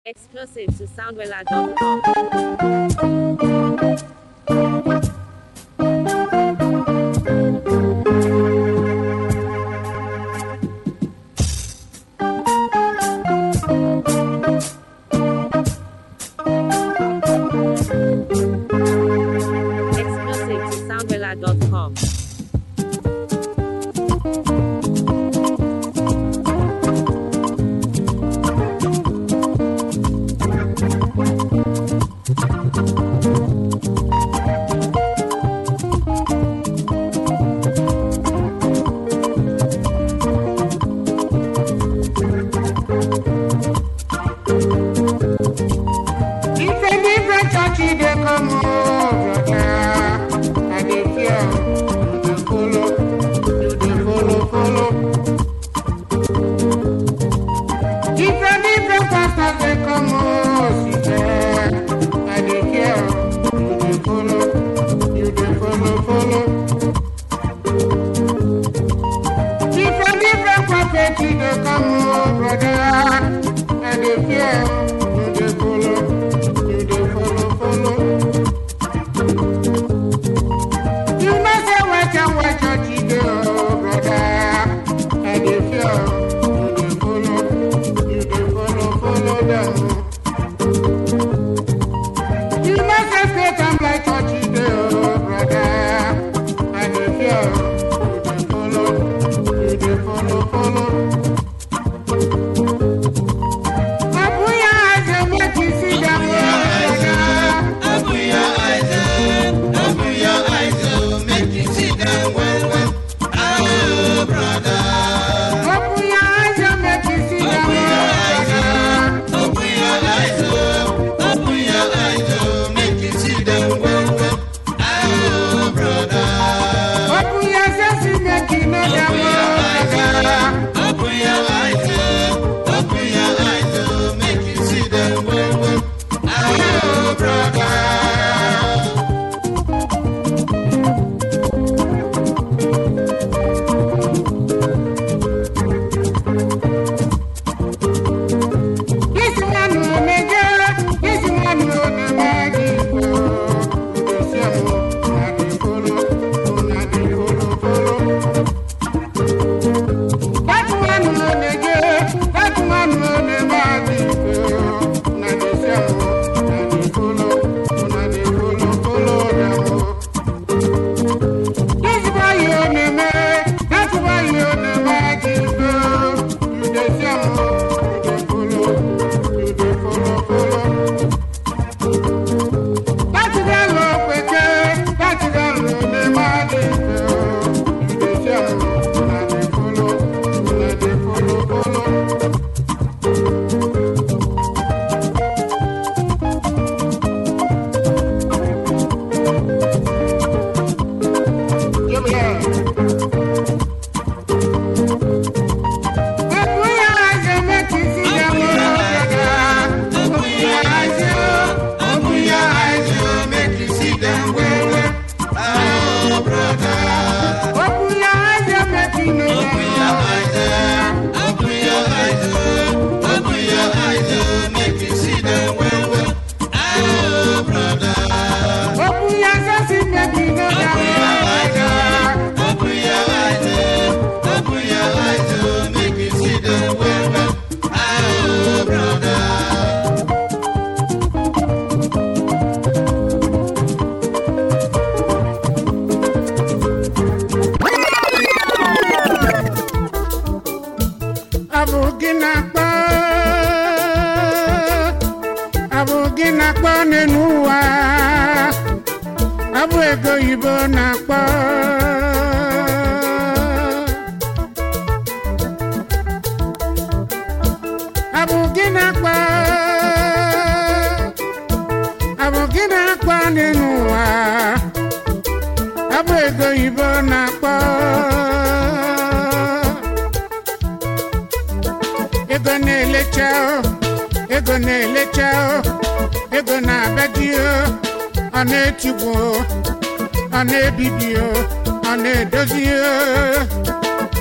Exclusive to soundwella.com. Exclusive to soundwella.com.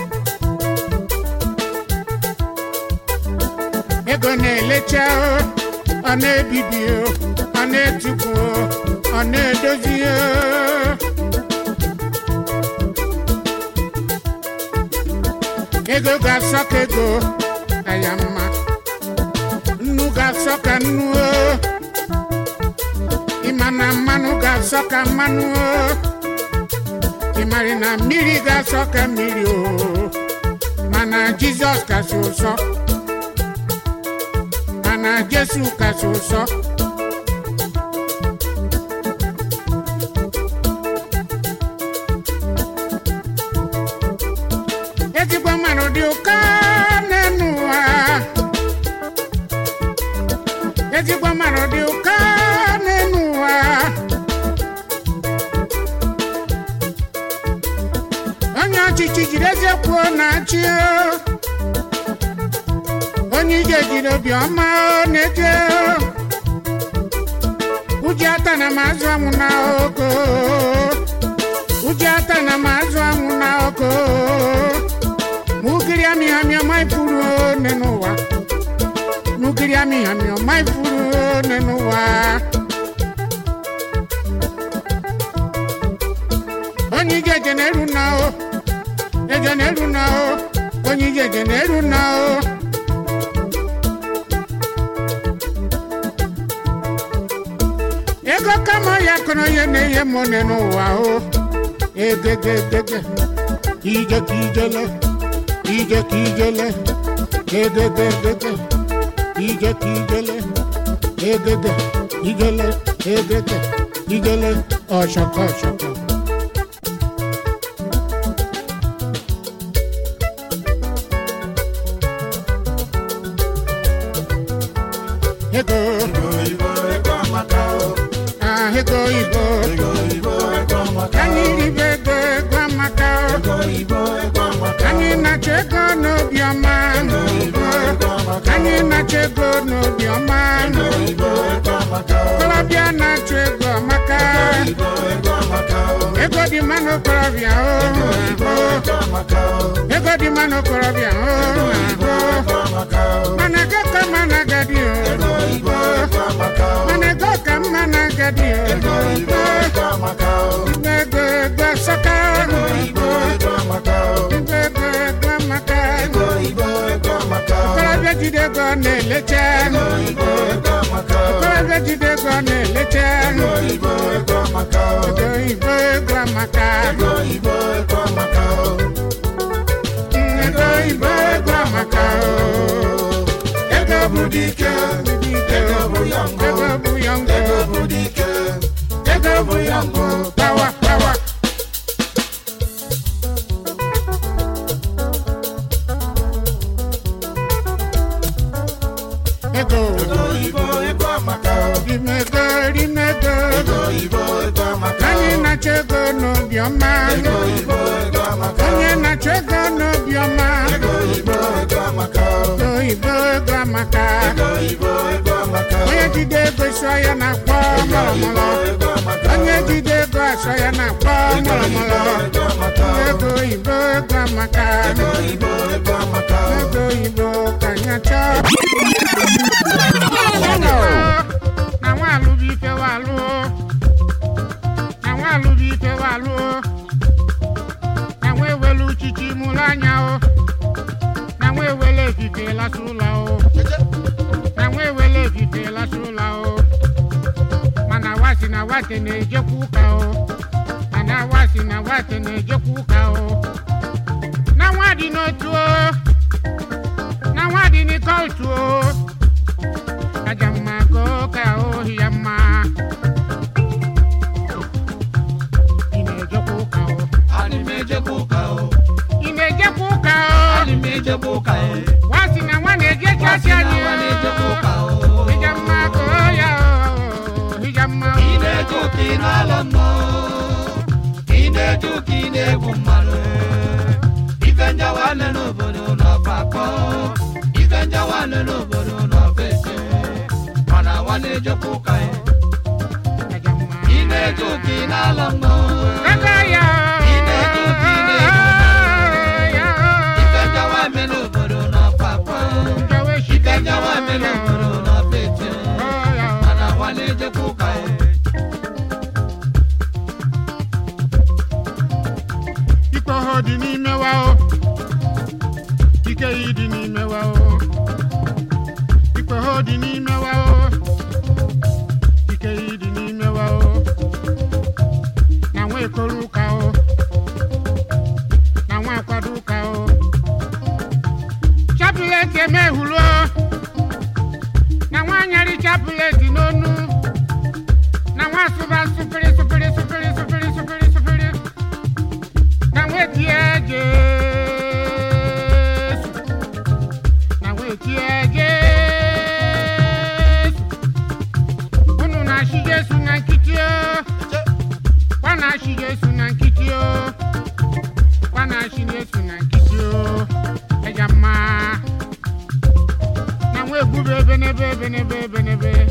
Ego na-elecha ọ na-ebibi ọ na-etikwu ọ na-edozi ego ga-asọ ka ego aya mma nnu ga-asọ ka nnu ịma na mmanụ ga-asọ ka mmanụ ịmarị na mmiri ga-asọ ka mmiri mana Jizọs kasị ụsọ mana Jesu kasị ụsọ ezigbo mmanụ dị ụkọ n'elu ụwa ezigbo mmanụ dị ụkọ n'elu ụwa onye ọchịchị jiri eze kwuo na-achị onye ije jiri obiọma na-eje uji ata na mazụ anwụ na oko uji ata na mazụ anwụ na oko mugiri ami ami mai furu n'ụwa mugiri ami ami mai furu n'ụwa onye ije na-eru na o eje na-eru na o onye ije na-eru na o ego kama ya kono ye na-enye m n'ụwa o egegegege ije ka ijele ije ka ijele egegegege ije ka ijele egege ijele egege ijele ọshọkọ ọshọkọ ego ego anyị ribe ego amaka anyị na-achọ ego n'obiọma anyị na-achọ ego n'obiọma okorobịa na-achọ ego amaka ego dị mma n'okorobịa ego dị mma n'okorobịa mana ego ka mma na-agadi mana ego ka mma na-agadi ego sọka okorobịa jide ego na-elecha okorobịa jide ego na-elecha ego oyibo ego amaka ego oyibo ego amaka ego bụ dike ego bụ yọngọ ego bụ dike ego bụ yọngọ pawa pawa ego oyibo ego amaka rimego ego oyibo ego amaka anyị na-achọ ego n'obiọma ego oyibo ego amaka onye na-achọ ego n'obiọma ego oyibo ego amaka ego oyibo ego amaka ego oyibo ego amaka onye jide ego ịsọ ya na-akpọ mọrọmọrọ onye jide ego asọ ya na-akpọ mọrọmọrọ ego oyibo ego amaka ego oyibo ego amaka ego oyibo ka anyị achọ na nwa alụbike walụ na nwa alụbike walụ na nwa ewelu uchichi mụrụ anya o na nwa ewele efife lasị ụlọ o na nwa ewele efife lasị ụlọ o mana wasi na wate na-ejekwa ụka o mana wasi na wate na-ejekwa ụka o na nwa dị n'otu o na nwa dị n'ikọltu o ajamma koka ohia mma imejekuka o animejekuka o imejekuka o animejekuka o wasi na wane ejechacha ni wanejekuka o hijamma koya o hijamma inejuki nalomo inejuki negumalo ivenja wane nobodo no pako ivenja wane nobodo no fese wanejokuka inejuki nalomo kakaya inejuki negumalo ivenja wane nobodo no pako ivenja wane nobodo no fese nyari chapuleti nonu na wasu ba supiri na weti eje unu na shi Yesu na nkitio wana shi Yesu na nkitio wana shi Yesu na nkitio ejama na we gube benebe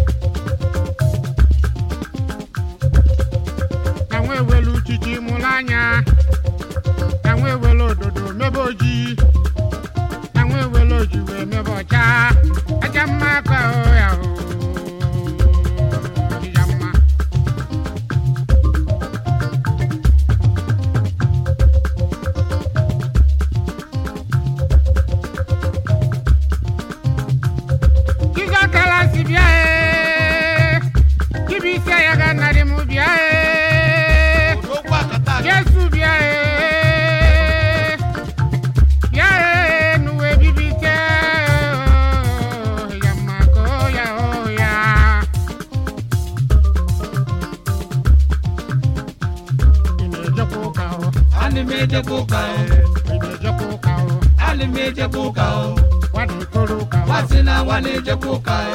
na we welu chichi mulanya na we welu dodo meboji na we welu jiwe mebocha ejama kwa ya ejama kiza kala sibia kibisa ya ganari mubia Yesu bia ya nuwe bibite ya mako ya oya imeje kukao Animeje kukao imeje kukao Animeje kukao wadi kuruka Wasina waneje kukao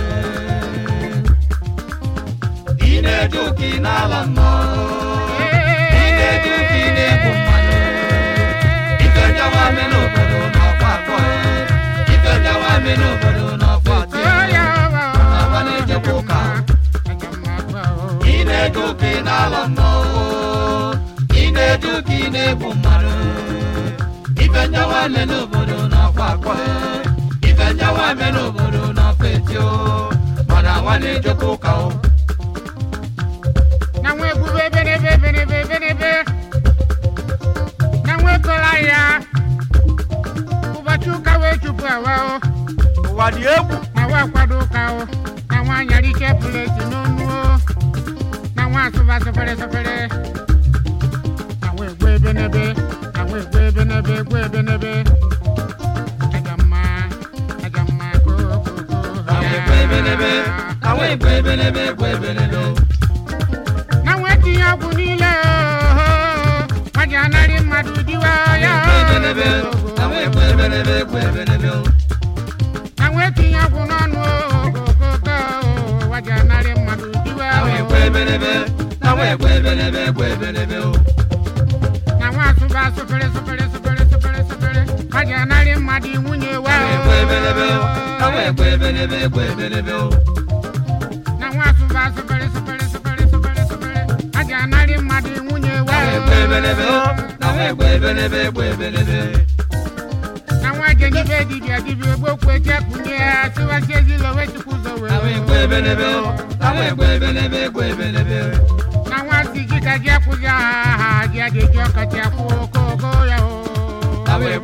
Ine juki na lamo Ine juki ne kumano Ikaja wa meno bado na kwako Ikaja wa meno bado na kwako Waneje kukao Ine juki na lamo Ine juki ne kumano Ikaja wa meno bado na kwako Ikaja wa meno bado na fetio Mana waneje kukao na we gube benebe na we kolaya ubachuka we chupwa wao Wadiegu na wa kwaduka o na wa nyari chepuleti nonu na wa suba sofere na we gwe benebe ajama ko Awe benebe na we tiya kunile majanari madudiwa ya Awe benebe na we tiya kunonu wajanari madudiwa Awe benebe na wa suba sofere majanari madi munye wa Awe benebe na wa suba sofere majanari madi munye wa Awe benebe na wa jengi bedi dibi egboku eje kunye siwa sezi lo we tukuzo we Awe benebe na wa siji ka je kuja je de jo ka je ko ya o Awe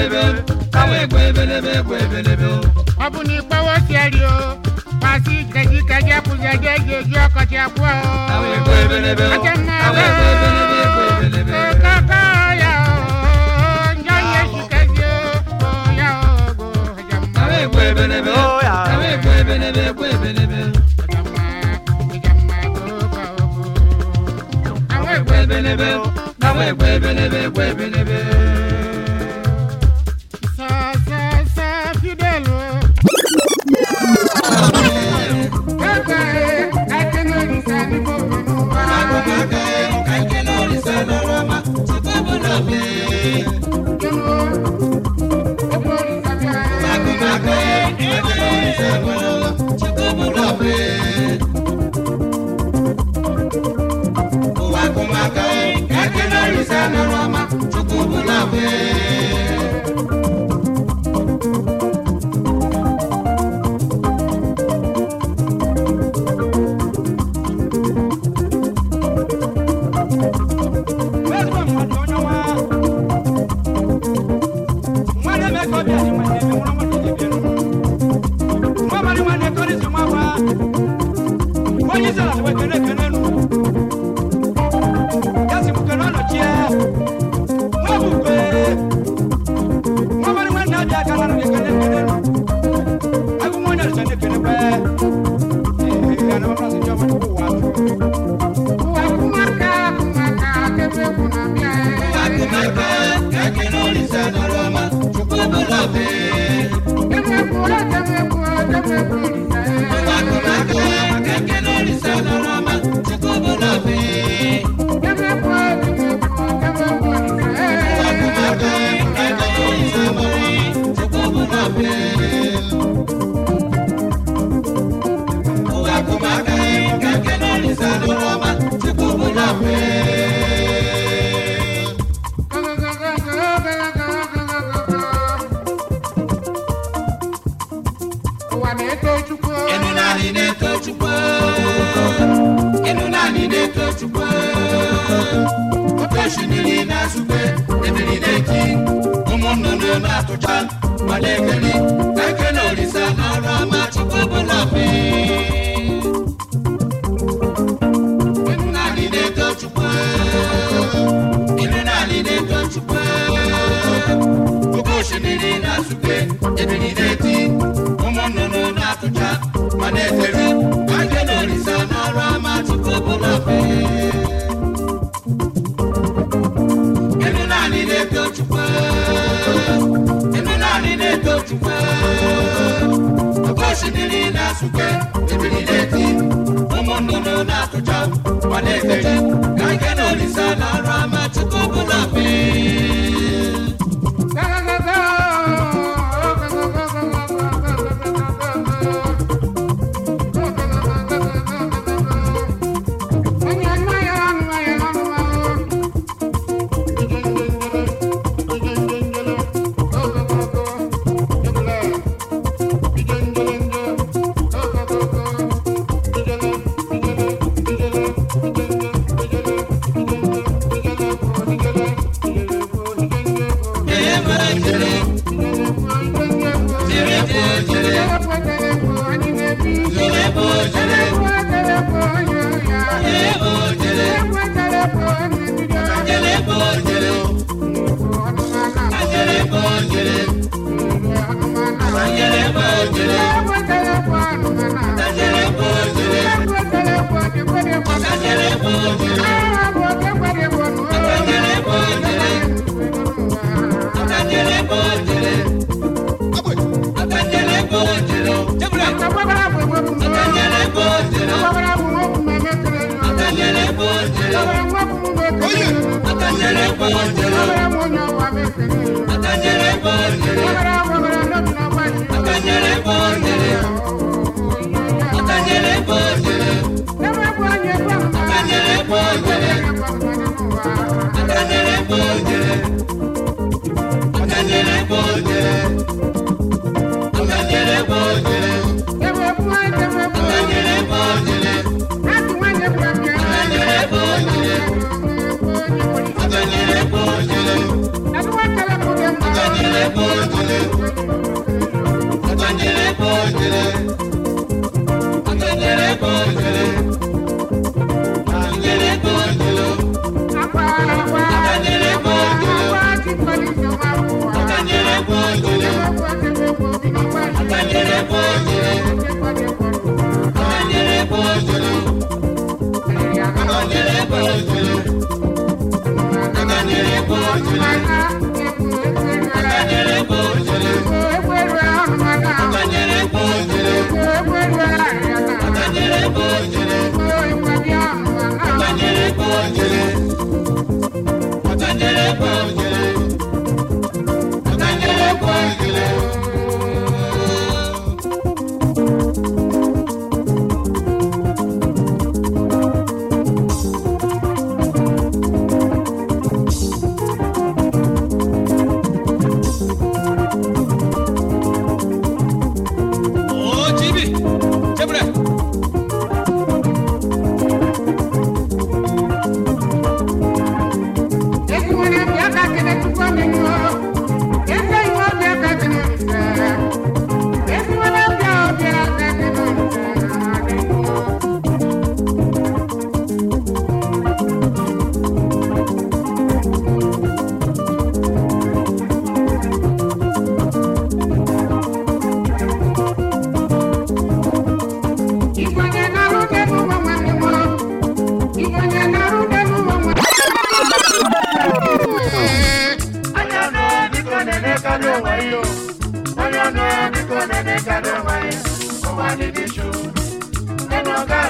benebe abuni pawo siari o pasi kaji ka je kuja je jo ka je ko Awe benebe kaka ya o njaye shikaje o ya o go jama Awe benebe Sa fidèle. I love.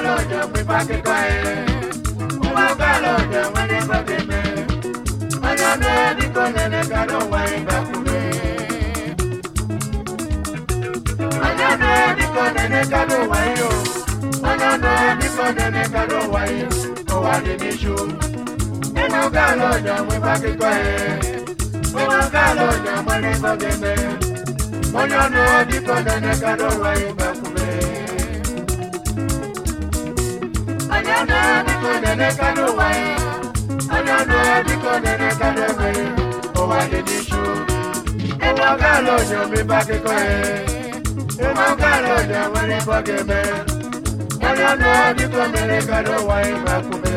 galo yo mi pa ke kai uma galo yo mane pa ke me anya no di ko nene galo wa ba kule anya no di ko nene galo wa yo anya no di ko nene galo wa yo o wa di ni shu uma galo yo mi pa ke kai uma galo yo mane pa ke me anya no di ko nene galo wa yo ba kule Anyana biko nene kado wai Anyana biko nene kado wai Owa de nishu Ema galo nyo mi baki koe Ema galo nyo wani boge me Anyana biko nene kado wai bakume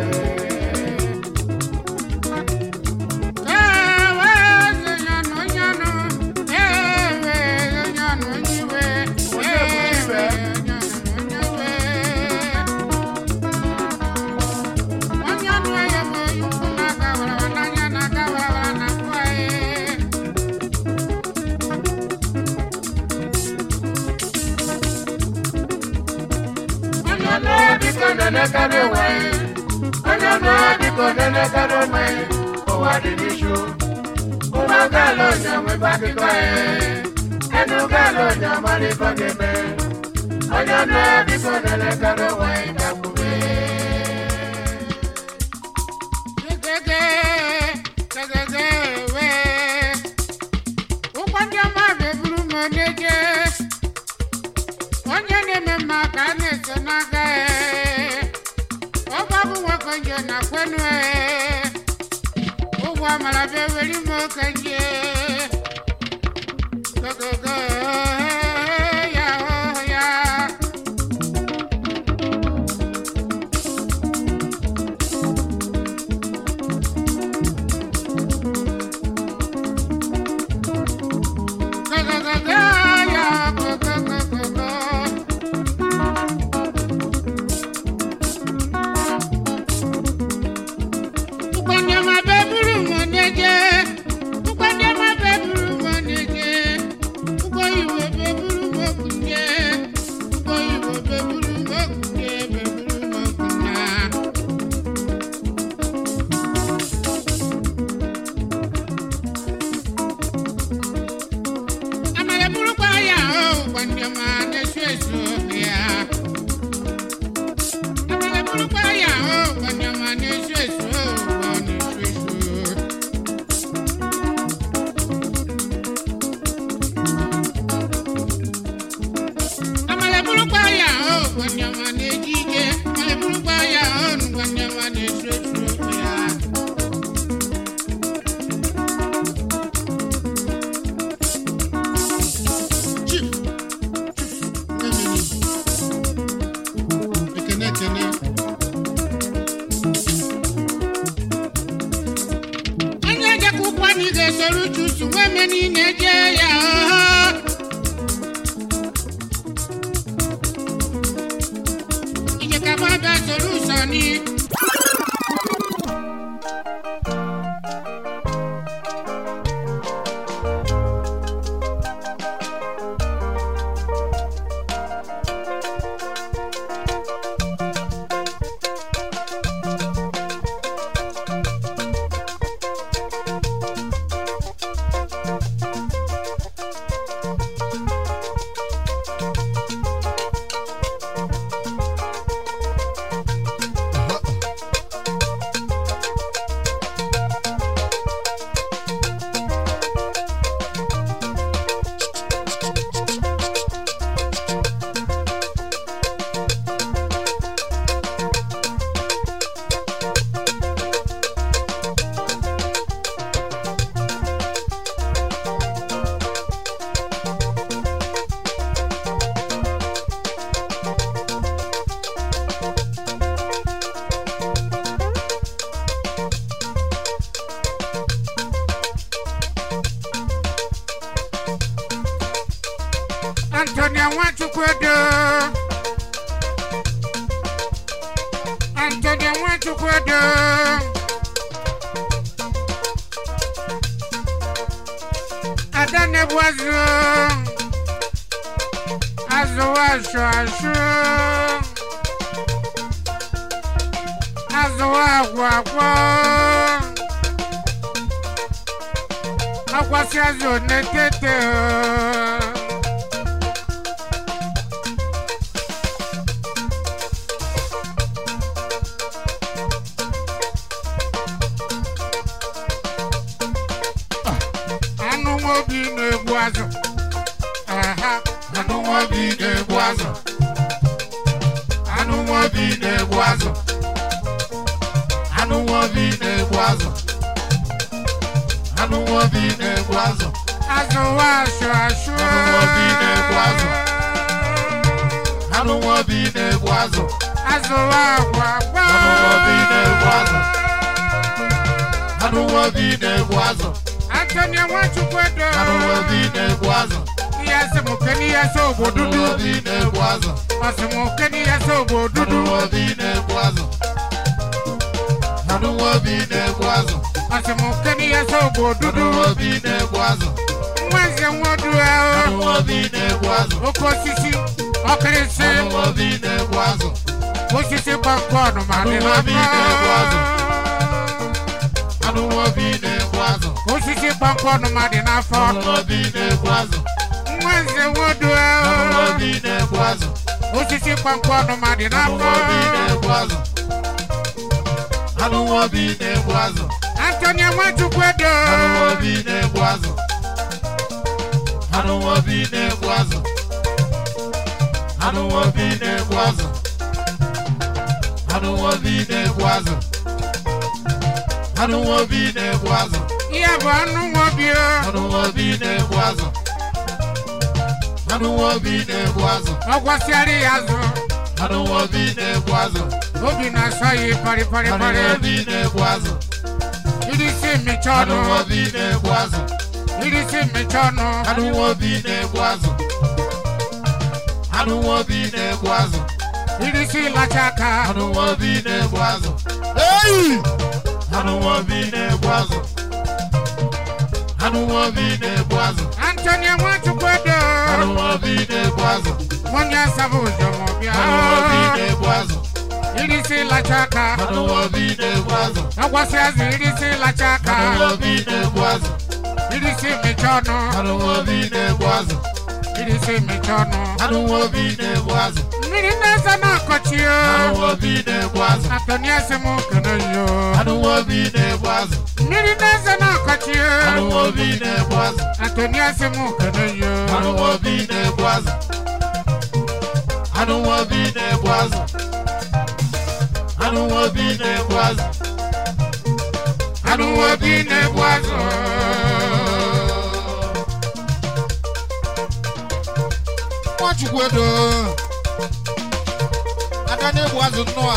Nene kado wai, anyana biko nene kado wai, owa di nishu. Uma galo nyamwe baki koe, enu galo nyamari baki me. Anyana biko nene kado wai bakume. Gegege we, ukwanja mabe buru monege. Onyene me makane sonaga na kwenu uwa malabe weli mo kanje gogo ya ya Antonia Wachukwedo Antonia Wachukwedo Adane Boazo Azo Asho Asho Akwasi azo netete Anu mobi na-egbu azụ Anu mobi na-egbu azụ Anu mobi na-egbu azụ Anu mobi na-egbu azụ Anu mobi na-egbu azụ Azụ asụ asụ Anu mobi na-egbu azụ Anu mobi na-egbu azụ Azụ agwa agwa Anu mobi na-egbu azụ Anu mobi na-egbu azụ Anthony Nwachukwedo Anu mobi na-egbu azụ Iyase mukeni yase obodudu Anu mobi na-egbu azụ Ase mukeni yase obodudu Anu mobi na-egbu azụ Anu mobi na-egbu azụ Ase mukeni yase obodudu Anu mobi na-egbu azụ Nwanze nwodu Anu mobi na-egbu azụ Oke osisi ọkịrịsị Anu mobi na-egbu azụ Osisi kpọnkọnụ ma dị Anu mobi na-egbu azụ Anu mobi na-egbu azụ Osisi kpọnkọnụ ma dị n'afọ Anu mobi na-egbu azụ Nwanze nwodu Anu mobi na-egbu azụ Osisi kpọnkọnụ ma dị Anu n'afọ mobi na-egbu azụ Anu mobi na-egbu azụ Anthony Nwachukwedo Anu mobi na-egbu azụ Anu mobi na-egbu azụ Anu mobi na-egbu azụ Anu mobi na-egbu azụ Anu mobi na-egbu azụ Ihe bụ anụ nwobi Anu mobi na-egbu azụ Anu mobi na-egbu azụ Ọ gwasịara ya azụ Anu mobi na-egbu azụ Obi na-asọ ya pari pari Anu pari mobi na-egbu azụ Irisi mmecha Anu ọnụ mobi na-egbu azụ Irisi mmecha ọnụ Anu mobi na-egbu azụ Anu mobi na-egbu azụ Irisi lacha aka Anu mobi na-egbu azụ Anu mobi na-egbu azụ Anu mobi na-egbu azụ Anthony Nwachukwedo Anu mobi na-egbu azụ Onye asaba ụzọ ma ọ bịa Anu mobi na-egbu azụ Irisi lacha aka Anu mobi na-egbu azụ Ọ gwasị azụ irisi lacha aka Anu mobi na-egbu azụ Irisi mmecha ọnụ Anu mobi na-egbu azụ Irisi mmecha ọnụ Anu mobi na-egbu azụ Mmiri na-eze na-akọchi Anu mobi na-egbu azụ Anthony asịmụ kene yo Anu mobi na-egbu azụ Mmiri na-eze na-akọchi Anu mobi na-egbu azụ Anthony asịmụ kene yo Anu mobi na-egbu azụ Anu mobi na-egbu azụ Anu mobi na-egbu azụ Anụ nwobi na-egbu azụ Nwachukwedo Ada na-egbu azụ nnọọ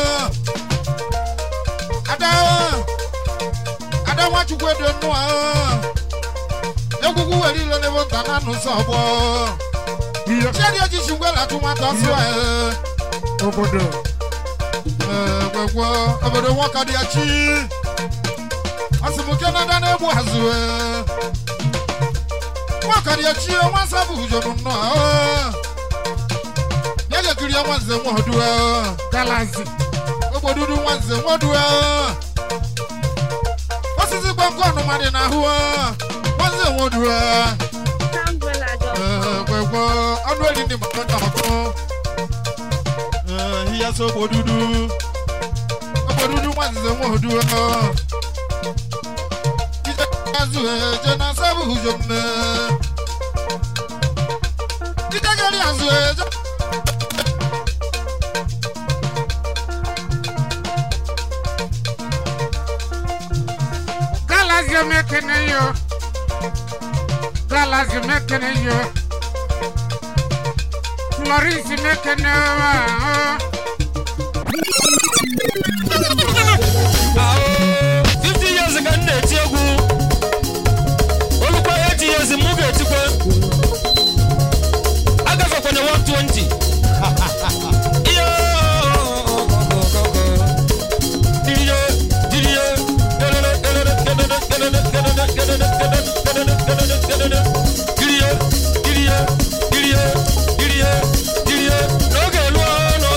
Ada Nwachukwedo nnọọ Egwugwu were ilo n'ebe nta na n'ụzọ ọgbọ Chiadi ojiji ngwela atụmatụ ọsọ Obodo Gwegwo obodo nwoke dị ya chi Asimuke na Ada na-egbu azụ Nwoke dị ya chi nwansa bụ ujo nnọọ Ya ga-ekiri ya nwanze nwodu Galazi Ogbodudu nwanze nwodu Osisi gbọngọnụ ma dị n'ahụ nwanze nwodu Soundwella.com. Gwegwo ọnụ eri ndị mmadụ ọkụ Ihe so ogbodudu nwanze nwodu Ije azụ eje na sabu ujo mme Ije gari azụ eje Galazi mekene yo Galazi mekene yo Florence mekene wa 50 years ago, na-eti egwu olukwa 80 years mụ ga-etikwe agafekwana 120 n'oge luo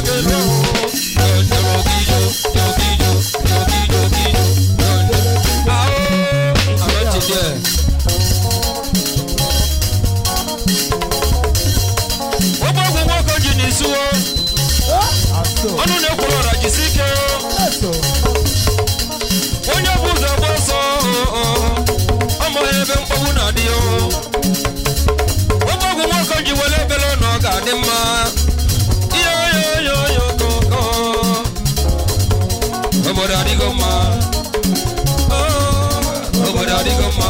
ọnụ na-ekwuru ọra jisi ike onye bụ ụzọ gba ọsọ ọmụghị ebe mkpagbu na-adị ọgbọgwụ nwoke ji were ebele na ọ ga-adị mma yoyoyoyokoko obodo adịgo mma obodo adịgo mma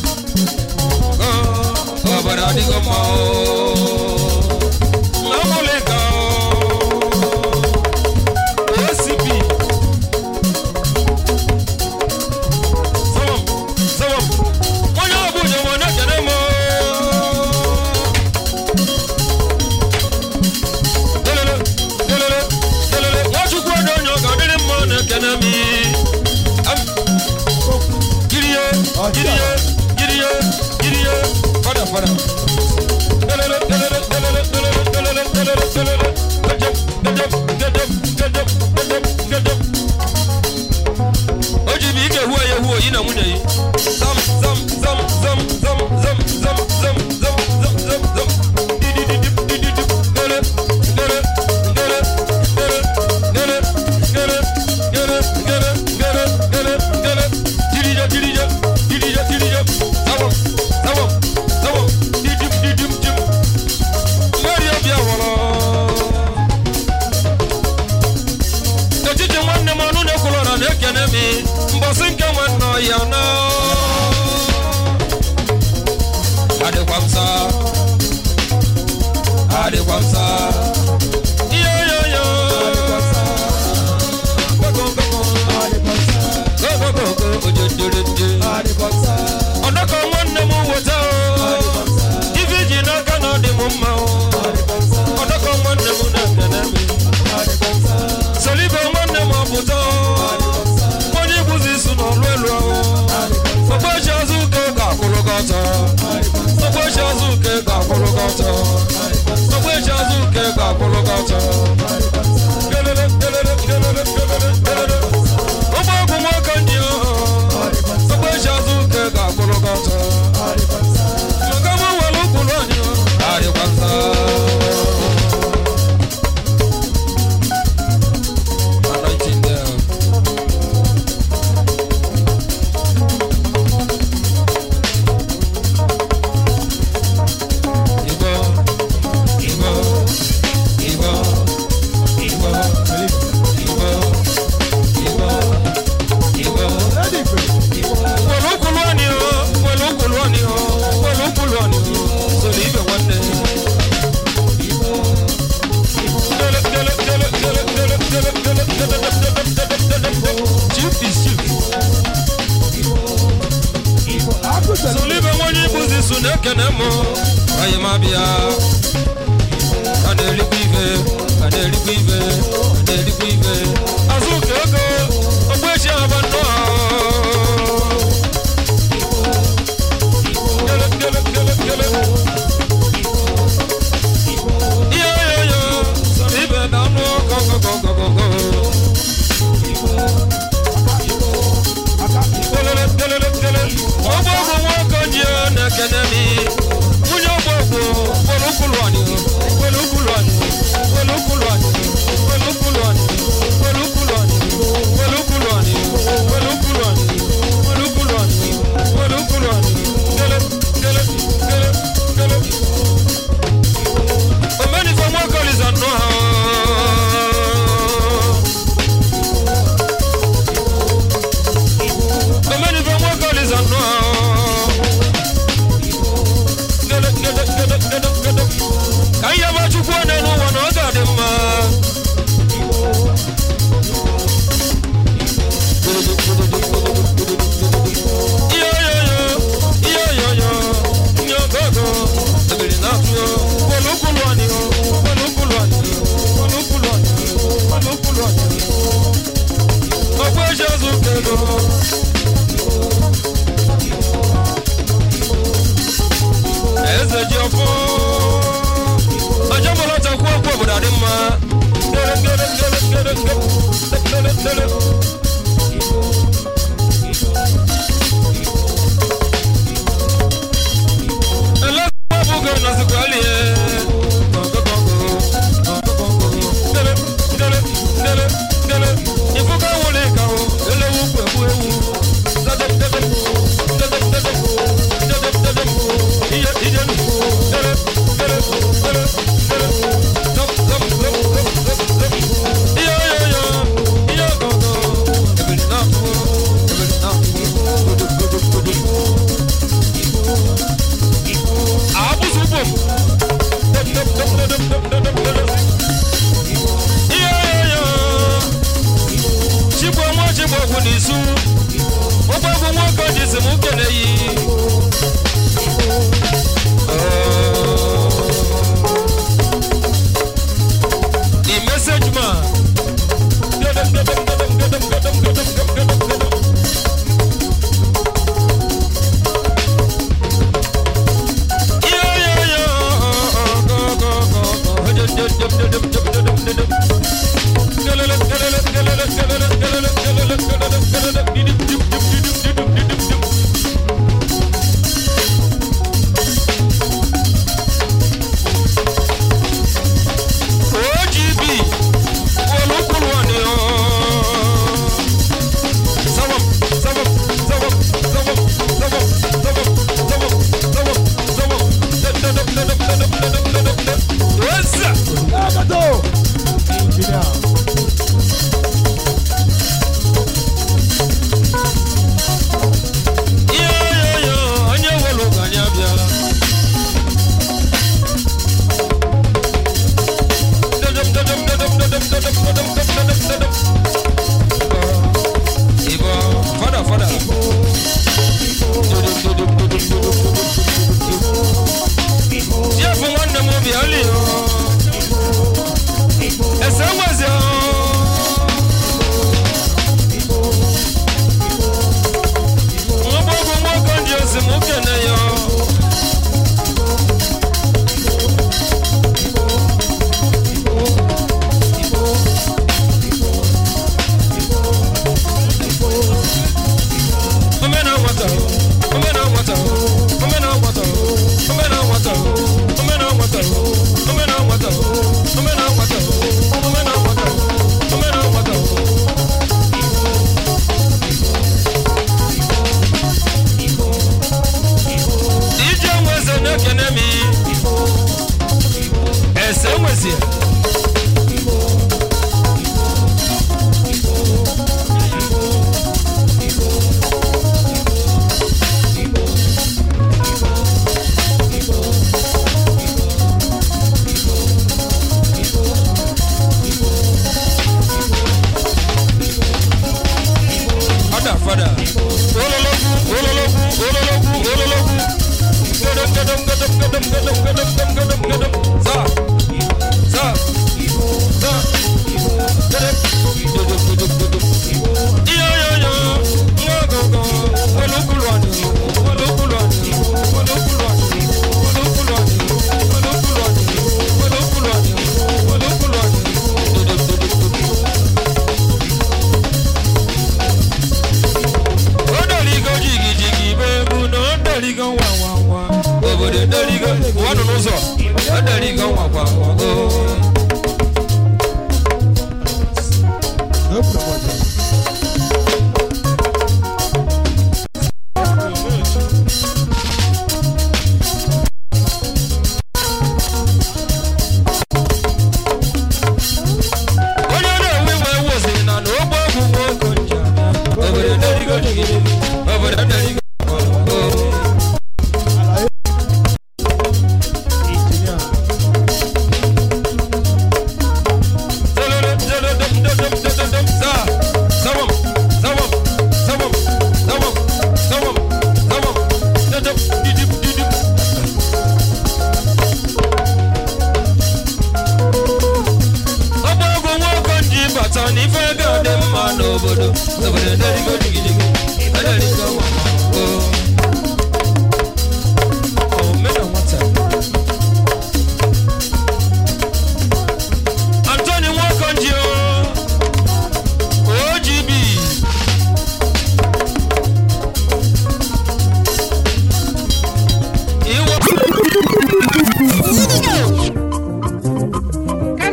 obodo adịgo mma n'ọmụlịka OCP sọwọm onye ọbụla nwe na-ekene m lelele nwachukwu ọdụ onye ọ ga-adịrị mma na-ekene m giriye fada o ji bụ ike huo ya huo yi na nwunye yi zam mbọsị nke nwanne ya na adịkwa m sa yoyoyo ọdọkọ nwanne m weta ife ji n'aka na ọ dị m mma ọdọkọ nwanne m na-ekene m solibe nwanne m ọpụta onye bụzi isu n'ọlụ elu ogbechi azụ uke ga-akwụrụ gị ọtọ ogbechi azụ uke ga-akwụrụ gị ọtọ ogbechi azụ uke ga-akwụrụ gị ọtọ ụgbọgwụ nwoke ndị ogbechi azụ uke ga-akwụrụ gị ọtọ maka m nwere ụkwụrụ anyị adịkwa nza solibe nwanyị bụzi isu na-ekene m anyị ma bịa a na-erikwa ibe azụ ka ego ogbechi aba nnọọ iyoyoyo solibe na anụ ọkọkọkọkọkọ ọgbọgwụ nwoke ji na-ekene m nwunye ọgbọgwụ omenife nwoke oliza nnọọ ka ihe bụ chukwu onye n'ụwa na ọ ga-adị mma iyoyoyo nye ogogo ebiri na-atụ ogbechi azụ kego eze ji ọfọ ọjọ́ mọ̀lá takú ọkọ̀ ọ̀bùdà ní ma ẹlẹ́sìn ọ̀bùgọ̀ nàṣìkò àlìyé ogwu n'isu ụgbọgwụ nwoke jisi m kele yi the message man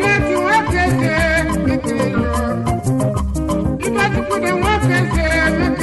Iba tu kude wa pese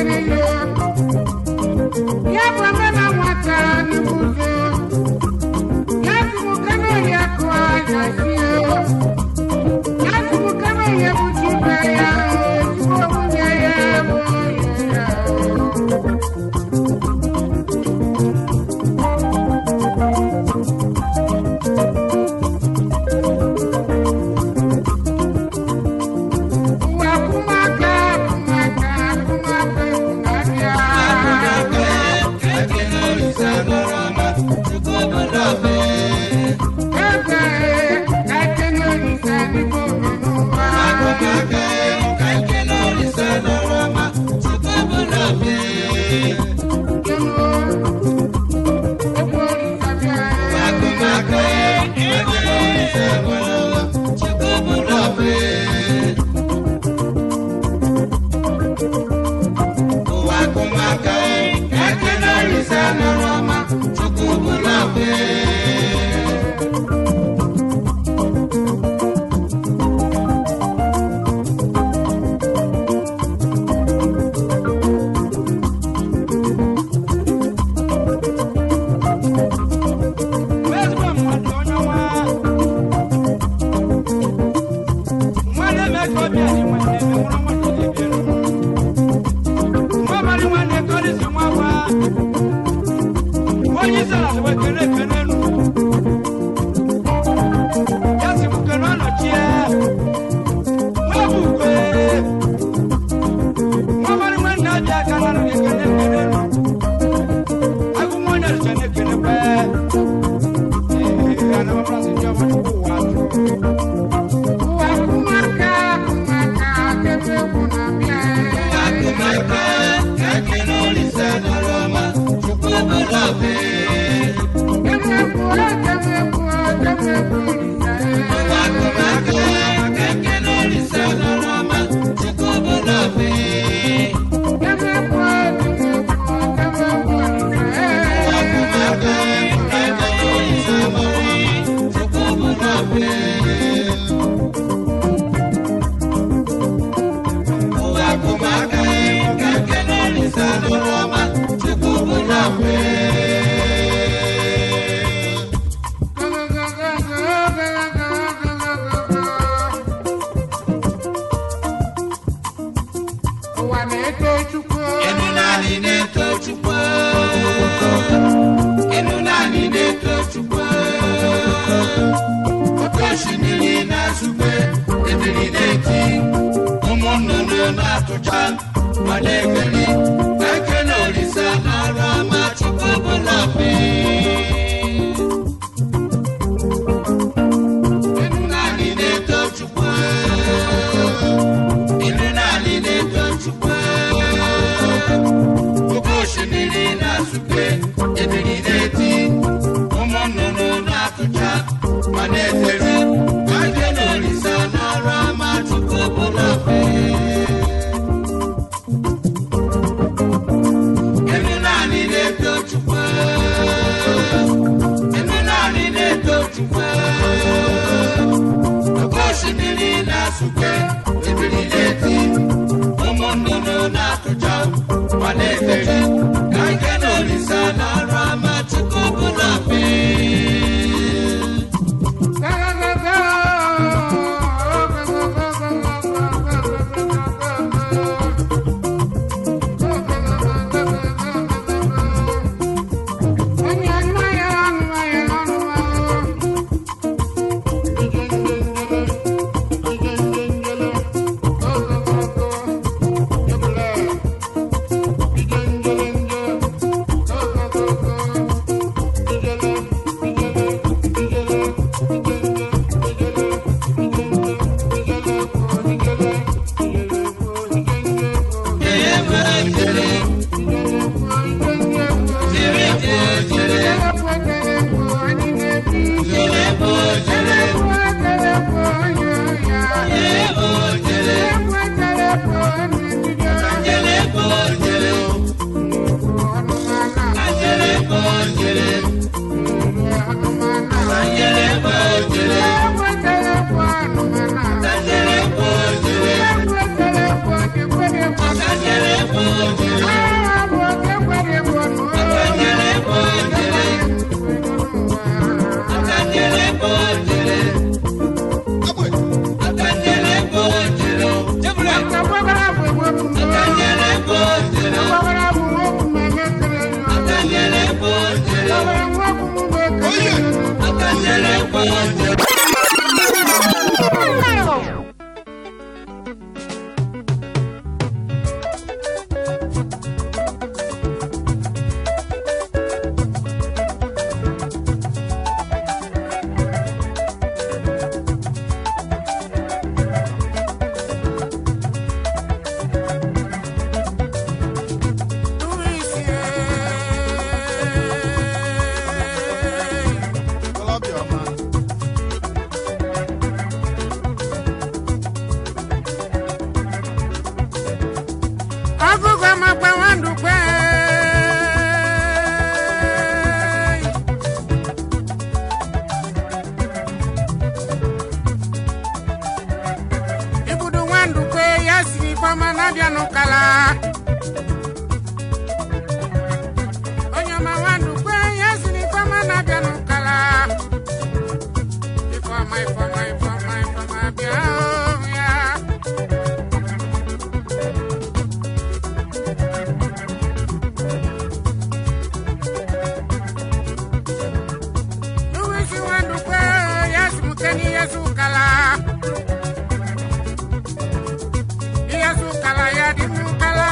ya di mukala.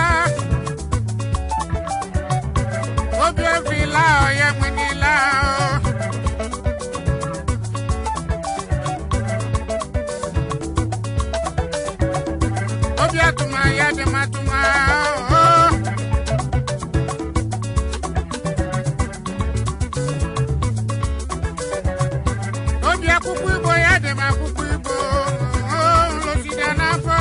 Obi vila ya mwenila. Obi atuma ya di matuma. Obi akuku ibo ya di makuku ibo. Lo sidana fa.